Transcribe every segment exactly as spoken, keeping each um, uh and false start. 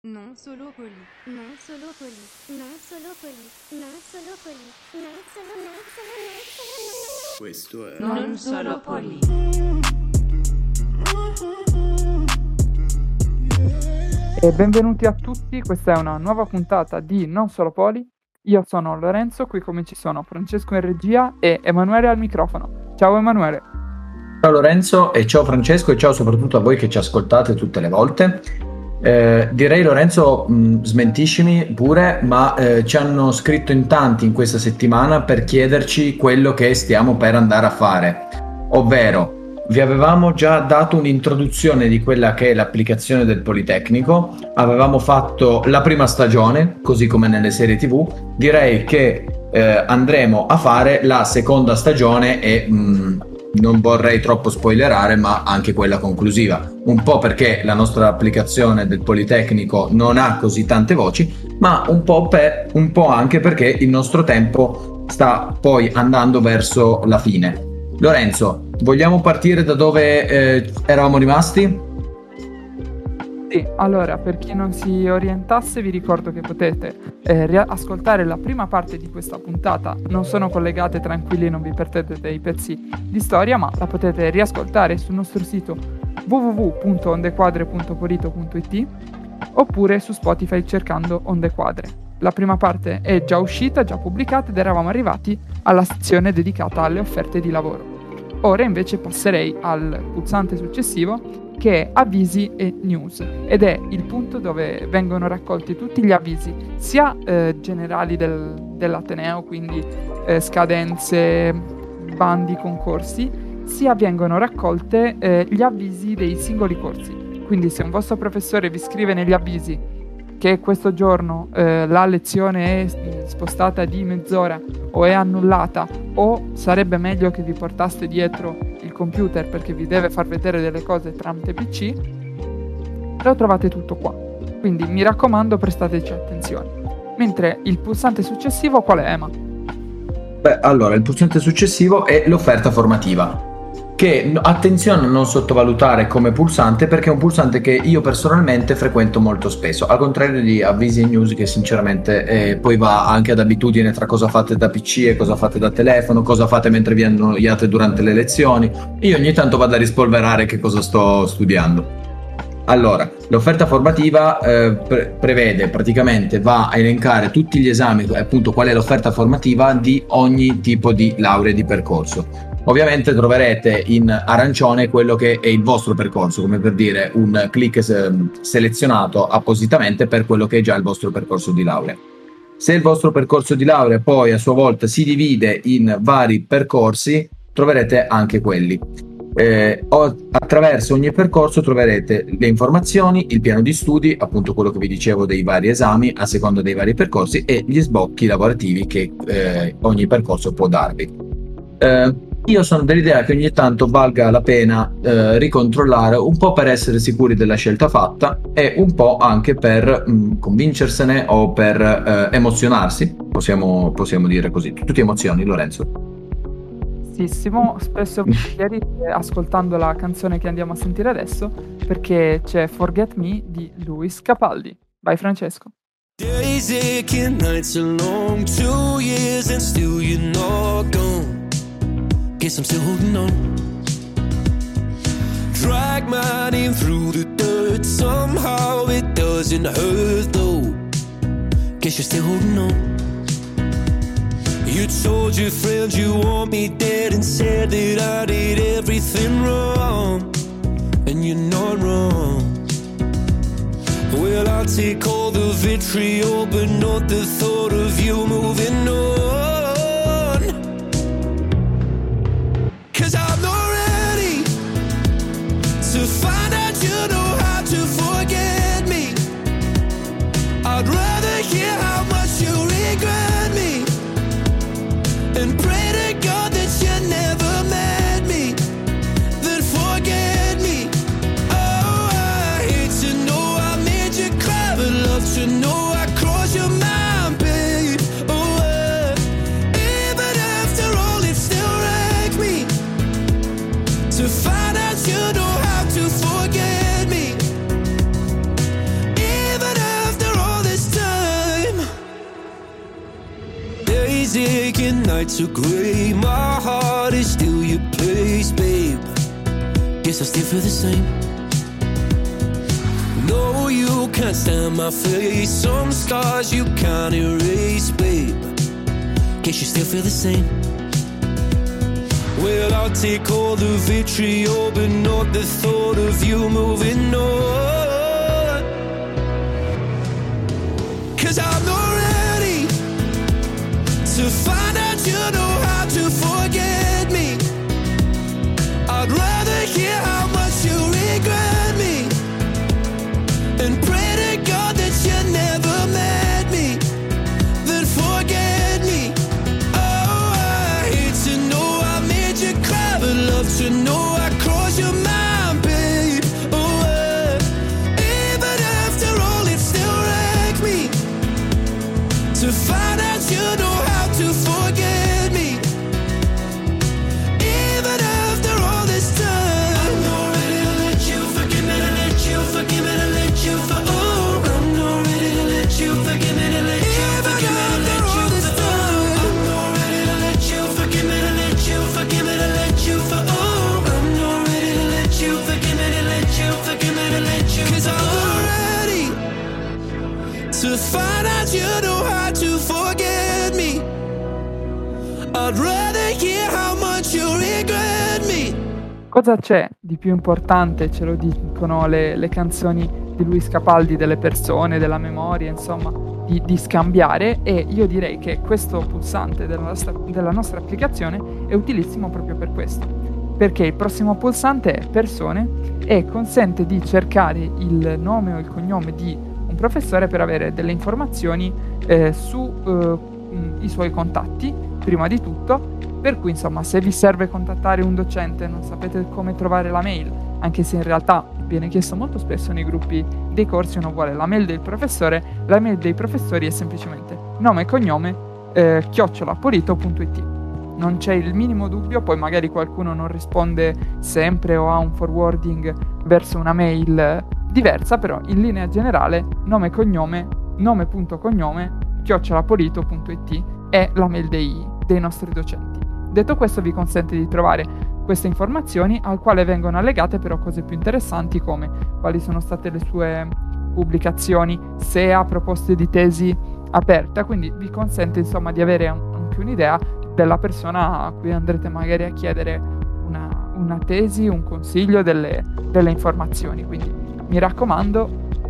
Non solo poli. Non solo poli. Non solo poli. Non solo poli. Non solo non solo non solo Questo è Non solo poli. E benvenuti a tutti, questa è una nuova puntata di Non Solo Poli. Io sono Lorenzo, qui come ci sono Francesco in regia e Emanuele al microfono. Ciao Emanuele. Ciao Lorenzo e ciao Francesco e ciao soprattutto a voi che ci ascoltate tutte le volte. Eh, direi Lorenzo, mh, smentiscimi pure, ma eh, ci hanno scritto in tanti in questa settimana per chiederci quello che stiamo per andare a fare, ovvero vi avevamo già dato un'introduzione di quella che è l'applicazione del Politecnico, avevamo fatto la prima stagione, così come nelle serie tivù, direi che eh, andremo a fare la seconda stagione e mh, non vorrei troppo spoilerare, ma anche quella conclusiva, un po' perché la nostra applicazione del Politecnico non ha così tante voci, ma un po', per, un po' anche perché il nostro tempo sta poi andando verso la fine. Lorenzo, vogliamo partire da dove eh, eravamo rimasti? Sì, allora, per chi non si orientasse vi ricordo che potete eh, ria- ascoltare la prima parte di questa puntata. Non sono collegate, tranquilli, non vi perdete dei pezzi di storia, ma la potete riascoltare sul nostro sito w w w punto ondequadre punto polito punto i t oppure su Spotify cercando Onde Quadre. La prima parte è già uscita, già pubblicata ed eravamo arrivati alla sezione dedicata alle offerte di lavoro. Ora invece passerei al pulsante successivo, che è avvisi e news, ed è il punto dove vengono raccolti tutti gli avvisi sia eh, generali del, dell'Ateneo, quindi eh, scadenze, bandi, concorsi, sia vengono raccolte eh, gli avvisi dei singoli corsi. Quindi se un vostro professore vi scrive negli avvisi che questo giorno eh, la lezione è spostata di mezz'ora o è annullata, o sarebbe meglio che vi portaste dietro il computer perché vi deve far vedere delle cose tramite P C, lo trovate tutto qua. Quindi mi raccomando, prestateci attenzione. Mentre il pulsante successivo qual è, Ema? Beh, allora, il pulsante successivo è l'offerta formativa, che attenzione a non sottovalutare come pulsante, perché è un pulsante che io personalmente frequento molto spesso, al contrario di avvisi e news che sinceramente eh, poi va anche ad abitudine tra cosa fate da P C e cosa fate da telefono, cosa fate mentre vi annoiate durante le lezioni. Io ogni tanto vado a rispolverare che cosa sto studiando. Allora, l'offerta formativa eh, pre- prevede praticamente, va a elencare tutti gli esami, appunto qual è l'offerta formativa di ogni tipo di laurea e di percorso. Ovviamente troverete in arancione quello che è il vostro percorso, come per dire un click se- selezionato appositamente per quello che è già il vostro percorso di laurea. Se il vostro percorso di laurea poi a sua volta si divide in vari percorsi, troverete anche quelli. Eh, attraverso ogni percorso troverete le informazioni, il piano di studi, appunto quello che vi dicevo dei vari esami a seconda dei vari percorsi, e gli sbocchi lavorativi che eh, ogni percorso può darvi. Eh, io sono dell'idea che ogni tanto valga la pena eh, ricontrollare, un po' per essere sicuri della scelta fatta e un po' anche per mh, convincersene o per eh, emozionarsi, possiamo, possiamo dire così. Tutte emozioni, Lorenzo? Spesso e volentieri ascoltando la canzone che andiamo a sentire adesso, perché c'è Forget Me di Luis Capaldi. Vai Francesco. Days aching, nights are long, two years and still you're not gone. Guess I'm still holding on. Drag my name through the dirt, somehow it doesn't hurt though. Guess you're still holding on. You told your friends you want me dead and said that I did everything wrong, and you're not wrong. Well, I'll take all the vitriol, but not the thought of you moving on. 'Cause I'm not ready to find out you know how to forget me. I'd rather hear how much you regret me and pray to God that you never met me, then forget me. Oh, I hate to know I made you cry, but love to know I crossed your mind, babe. Oh, uh, even after all it still wrecks me to find out you know how to forget me. Even take and nights are grey. My heart is still your place, babe. Guess I still feel the same. No, you can't stand my face. Some scars you can't erase, babe. Guess you still feel the same. Well, I'll take all the vitriol, but not the thought of you moving on. 'Cause I'm not ready to find out you know how to forget me. I'd rather hear how much you regret me and pray to God that you never met me, then forget me. Oh, I hate to know I made you cry, but love to know I crossed your mind, babe. Oh, uh, even after all, it still wrecks me to find out you know how to forget me. Even after all this time, I'm not ready to let you forgive me, to let you forgive me, to let you for oh, I'm not ready to let you forgive me, to let you forgive me, to let you for oh, I'm not ready to let you forgive me, to let you forgive me, to let you for oh, I'm not ready to let you forgive me, to let you forgive me, to let you 'cause I'm not ready to find out you know how to forget me. I'd rather hear how much you regret me. Cosa c'è di più importante, ce lo dicono le, le canzoni di Luis Capaldi, delle persone, della memoria, insomma, di, di scambiare, e io direi che questo pulsante della nostra, della nostra applicazione è utilissimo proprio per questo, perché il prossimo pulsante è persone e consente di cercare il nome o il cognome di un professore per avere delle informazioni eh, su eh, i suoi contatti, prima di tutto, per cui insomma se vi serve contattare un docente, non sapete come trovare la mail, anche se in realtà viene chiesto molto spesso nei gruppi dei corsi, uno vuole la mail del professore, la mail dei professori è semplicemente nome e cognome eh, chiocciola polito punto it. Non c'è il minimo dubbio, poi magari qualcuno non risponde sempre o ha un forwarding verso una mail diversa, però in linea generale nome e cognome, nome.cognome chiocciola polito punto it è la mail dei, dei nostri docenti. Detto questo, vi consente di trovare queste informazioni, al quale vengono allegate però cose più interessanti, come quali sono state le sue pubblicazioni, se ha proposte di tesi aperta, quindi vi consente insomma di avere anche un'idea della persona a cui andrete magari a chiedere una, una tesi, un consiglio, delle, delle informazioni. Quindi mi raccomando,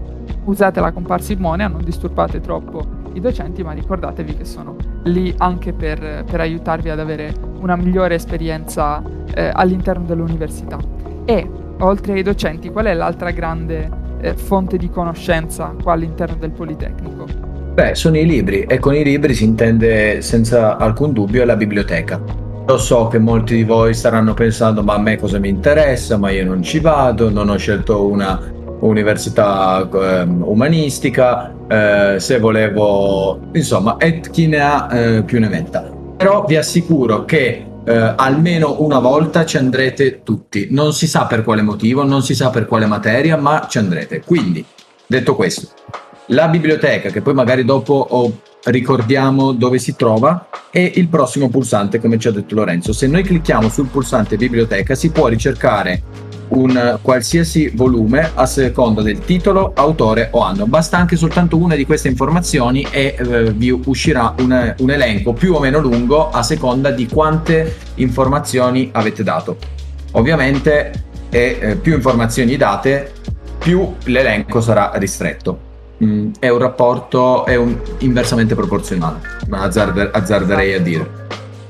usatela con parsimonia, non disturbate troppo i docenti, ma ricordatevi che sono lì anche per, per aiutarvi ad avere una migliore esperienza eh, all'interno dell'università. E oltre ai docenti, qual è l'altra grande eh, fonte di conoscenza qua all'interno del Politecnico? Beh, sono i libri, e con i libri si intende senza alcun dubbio la biblioteca. Lo so che molti di voi staranno pensando, ma a me cosa mi interessa, ma io non ci vado, non ho scelto una università eh, umanistica, eh, se volevo, insomma, e chi ne ha eh, più ne metta. Però vi assicuro che eh, almeno una volta ci andrete tutti, non si sa per quale motivo, non si sa per quale materia, ma ci andrete. Quindi, detto questo, la biblioteca, che poi magari dopo oh, ricordiamo dove si trova, è il prossimo pulsante, come ci ha detto Lorenzo. Se noi clicchiamo sul pulsante biblioteca si può ricercare un qualsiasi volume a seconda del titolo, autore o anno. Basta anche soltanto una di queste informazioni e eh, vi uscirà un, un elenco più o meno lungo a seconda di quante informazioni avete dato. Ovviamente e, eh, più informazioni date, più l'elenco sarà ristretto. Mm, è un rapporto, è un inversamente proporzionale, ma azzarder, azzarderei a dire.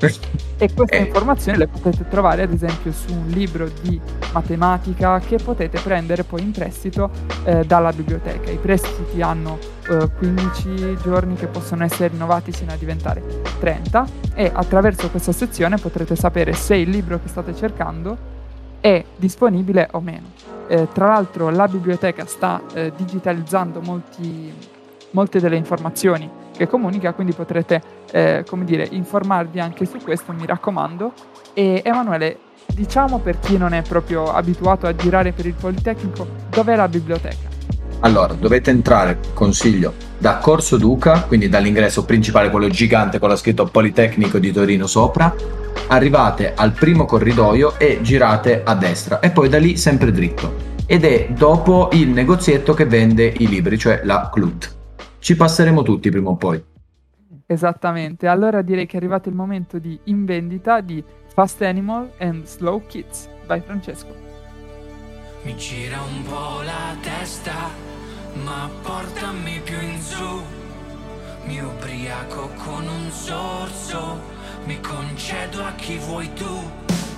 E queste eh. informazioni le potete trovare ad esempio su un libro di matematica che potete prendere poi in prestito eh, dalla biblioteca. I prestiti hanno eh, quindici giorni che possono essere rinnovati sino a diventare trenta, e attraverso questa sezione potrete sapere se il libro che state cercando è disponibile o meno. Eh, tra l'altro la biblioteca sta eh, digitalizzando molti, molte delle informazioni che comunica, quindi potrete eh, come dire, informarvi anche su questo, mi raccomando. E Emanuele, diciamo per chi non è proprio abituato a girare per il Politecnico, dov'è la biblioteca? Allora, dovete entrare, consiglio, da Corso Duca, quindi dall'ingresso principale, quello gigante con la scritto Politecnico di Torino sopra, arrivate al primo corridoio e girate a destra e poi da lì sempre dritto. Ed è dopo il negozietto che vende i libri, cioè la Clut. Ci passeremo tutti prima o poi. Esattamente, allora direi che è arrivato il momento di in vendita di Fast Animal and Slow Kids. Vai Francesco. Mi gira un po' la testa, ma portami più in su. Mi ubriaco con un sorso, mi concedo a chi vuoi tu.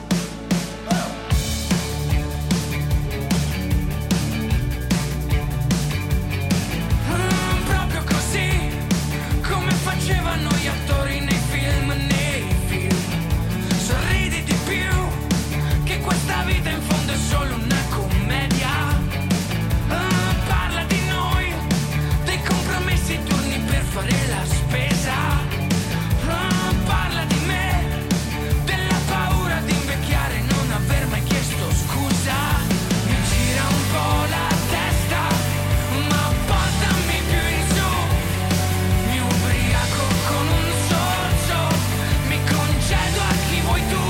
Mm, proprio così, come facevano gli attori nei film, nei film. Sorridi di più, che questa vita in fondo è solo una commedia. Ah, parla di noi, dei compromessi, turni per fare la spesa. Ah, parla di me, della paura di invecchiare e non aver mai chiesto scusa. Mi gira un po' la testa, ma portami più in su. Mi ubriaco con un sorso, mi concedo a chi vuoi tu.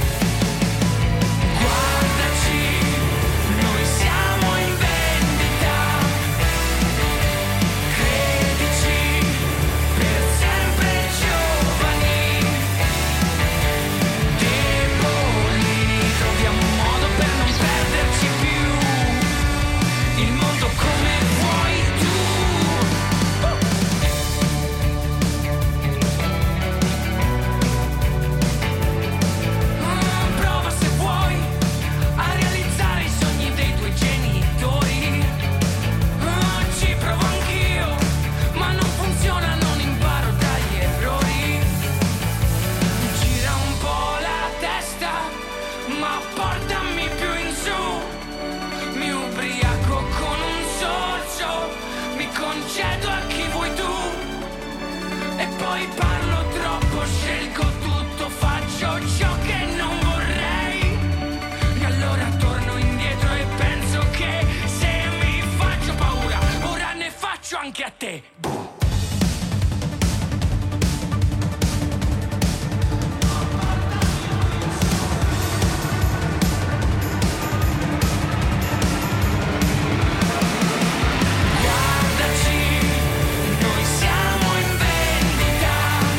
Guardaci, noi siamo in vendita. Credici, per sempre giovani. Deboli, troviamo un modo per non perderci più. Il mondo come vuoi tu. Ah, prova se vuoi a realizzare i sogni dei tuoi genitori. Ah, ci provo anch'io, ma non funziona, non imparo dagli errori. Mi gira un po' la testa, ma portami più in su. Mi ubriaco con un sorso, mi concedo a chi vuoi tu. E poi parlo troppo, scelgo tutto, faccio ciò che non vorrei. E allora torno indietro e penso che se mi faccio paura, ora ne faccio anche a te. Guardaci, noi siamo in vendita.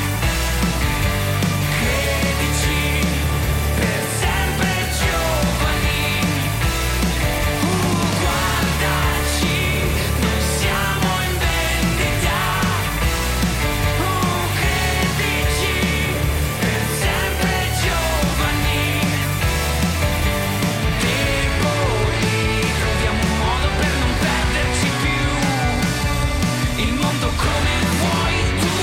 Credici, per sempre giovani. Uh, guardaci, noi siamo in vendita. Uh, credici, per sempre giovani. Deboli, troviamo un modo per non perderci più. Il mondo come vuoi tu.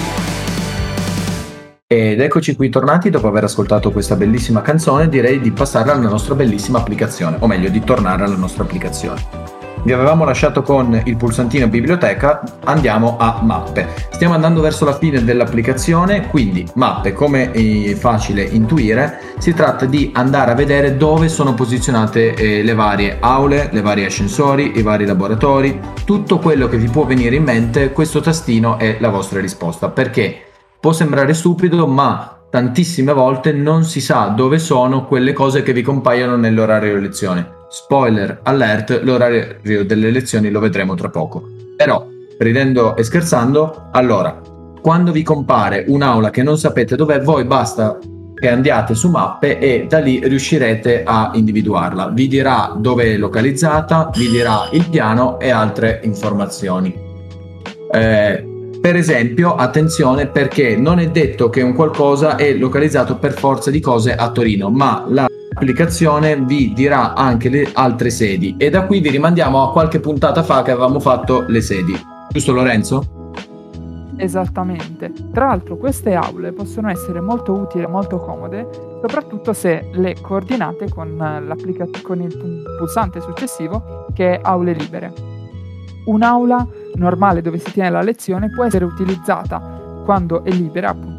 Ed eccoci qui tornati dopo aver ascoltato questa bellissima canzone. Direi di passare alla nostra bellissima applicazione, o meglio di tornare alla nostra applicazione. Vi avevamo lasciato con il pulsantino biblioteca, andiamo a mappe. Stiamo andando verso la fine dell'applicazione, quindi mappe, come è facile intuire, si tratta di andare a vedere dove sono posizionate eh, le varie aule, le varie ascensori, i vari laboratori, tutto quello che vi può venire in mente. Questo tastino è la vostra risposta, perché può sembrare stupido, ma tantissime volte non si sa dove sono quelle cose che vi compaiono nell'orario di lezione. Spoiler alert, l'orario delle lezioni lo vedremo tra poco. Però, ridendo e scherzando, allora, quando vi compare un'aula che non sapete dov'è, voi basta che andiate su mappe e da lì riuscirete a individuarla. Vi dirà dove è localizzata, vi dirà il piano e altre informazioni. Eh, per esempio, attenzione, perché non è detto che un qualcosa è localizzato per forza di cose a Torino, ma l'applicazione vi dirà anche le altre sedi, e da qui vi rimandiamo a qualche puntata fa che avevamo fatto le sedi. Giusto Lorenzo? Esattamente. Tra l'altro queste aule possono essere molto utili e molto comode, soprattutto se le coordinate con, l'applica- con il pulsante successivo, che è aule libere. Un'aula normale dove si tiene la lezione può essere utilizzata quando è libera, appunto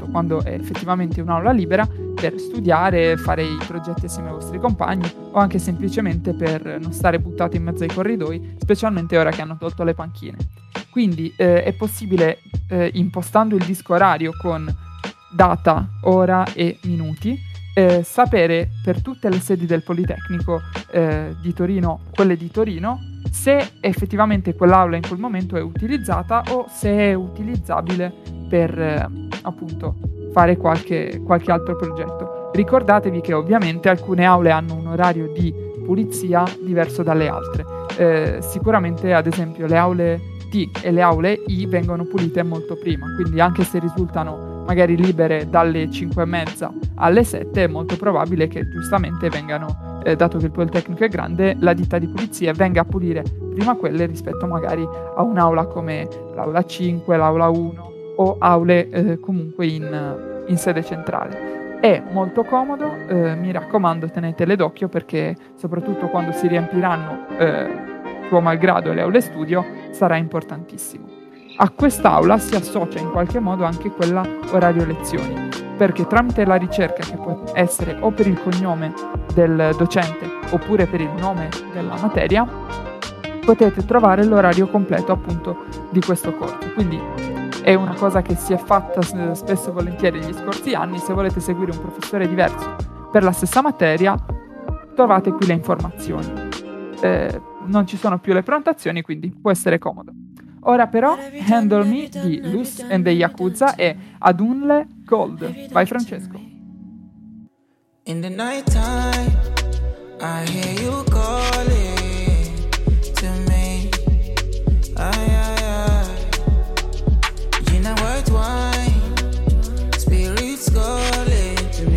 quando è effettivamente un'aula libera, per studiare, fare i progetti assieme ai vostri compagni o anche semplicemente per non stare buttati in mezzo ai corridoi, specialmente ora che hanno tolto le panchine. Quindi eh, è possibile, eh, impostando il disco orario con data, ora e minuti, eh, sapere per tutte le sedi del Politecnico eh, di Torino, quelle di Torino, se effettivamente quell'aula in quel momento è utilizzata o se è utilizzabile per eh, appunto fare qualche, qualche altro progetto. Ricordatevi che ovviamente alcune aule hanno un orario di pulizia diverso dalle altre. Eh, sicuramente ad esempio le aule T e le aule I vengono pulite molto prima, quindi anche se risultano magari libere dalle cinque e mezza alle sette, è molto probabile che giustamente vengano, eh, dato che il Politecnico è grande, la ditta di pulizia venga a pulire prima quelle rispetto magari a un'aula come l'aula cinque, l'aula uno o aule eh, comunque in, in sede centrale. È molto comodo, eh, mi raccomando tenetele d'occhio perché soprattutto quando si riempiranno eh, tuo malgrado le aule studio sarà importantissimo. A quest'aula si associa in qualche modo anche quella orario lezioni, perché tramite la ricerca, che può essere o per il cognome del docente oppure per il nome della materia, potete trovare l'orario completo appunto di questo corso. Quindi è una cosa che si è fatta spesso e volentieri negli scorsi anni. Se volete seguire un professore diverso per la stessa materia, trovate qui le informazioni. Eh, non ci sono più le prenotazioni, quindi può essere comodo. Ora però Handle Me di Luz and the Yakuza e Adunle Gold. Vai Francesco. In the night time, I hear you calling to me. I, I, I. You know what, why? Spirits calling to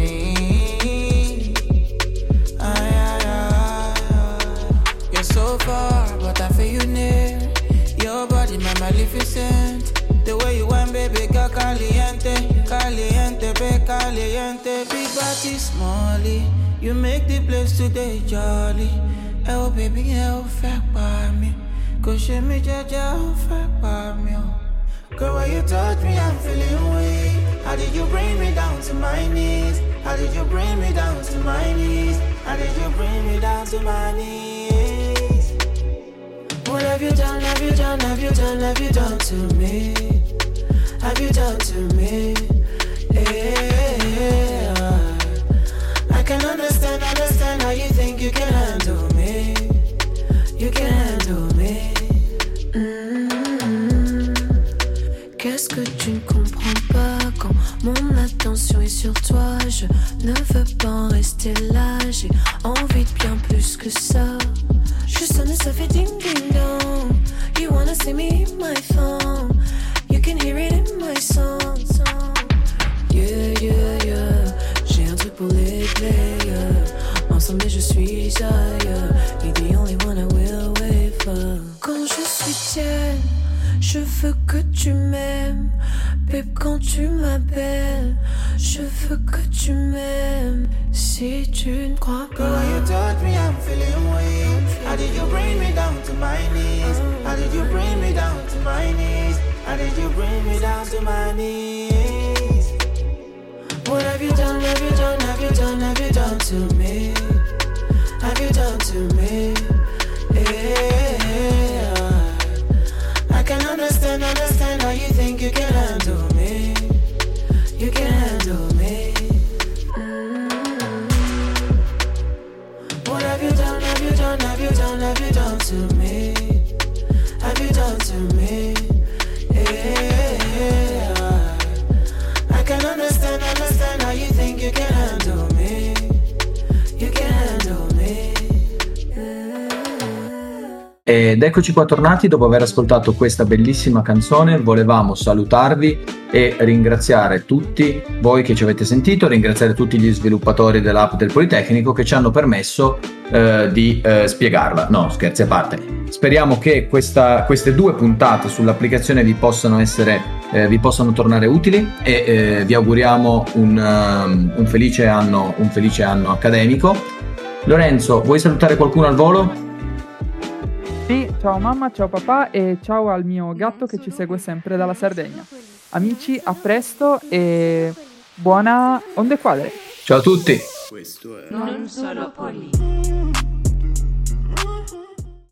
me. I, I, I. You're so far, but I feel you near. Your body, my magnificent. The way you want, baby, girl, caliente, caliente, be caliente. Big body, smallie. You make the place today jolly. Oh, baby, oh, fuck by me. Go show me, Jaja, oh, fuck by me. Girl, when you touch me, I'm feeling weak. How did you bring me down to my knees? How did you bring me down to my knees? How did you bring me down to my knees? What have you done, have you done, have you done, have you done to me? Have you done to me? Yeah. I can understand, understand how you think you can handle me. You can handle me. Mm-hmm. Qu'est-ce que tu ne comprends pas quand mon attention est sur toi? Je ne veux pas en rester là, j'ai envie de bien plus que ça. Je sonne et ça fait ding ding dong. You wanna see me in my phone? You can hear it in my song. Yeah, yeah, yeah. J'ai un truc pour les players. Ensemble je suis ailleurs. You're the only one I will wait for. Quand je suis tienne, je veux que tu m'aimes. Babe, quand tu m'appelles, je veux que tu m'aimes. Si tu ne crois pas. Girl, when you touch me, I'm feeling weak. How did you bring me down to my knees? How did you bring me down to my knees? How did you bring me down to my knees? What have you done, have you done, have you done, have you done to me? Have you done to me? Yeah. I can understand, understand how you think you can handle me. You can handle me. Mm-hmm. What have you done, have you done, have you done, have you done to me? Have you done to me? Yeah. I can understand, understand how you think you can handle me. You can handle me. Ed eccoci qua tornati dopo aver ascoltato questa bellissima canzone. Volevamo salutarvi e ringraziare tutti voi che ci avete sentito, ringraziare tutti gli sviluppatori dell'app del Politecnico che ci hanno permesso eh, di eh, spiegarla. No, scherzi a parte. Speriamo che questa, queste due puntate sull'applicazione vi possano essere, eh, vi possano tornare utili e eh, vi auguriamo un, um, un felice anno, un felice anno accademico. Lorenzo, vuoi salutare qualcuno al volo? Sì, ciao mamma, ciao papà e ciao al mio gatto che ci segue sempre dalla Sardegna. Amici, a presto e buona Onde Quadre. Ciao a tutti. Questo è Non solo Poli.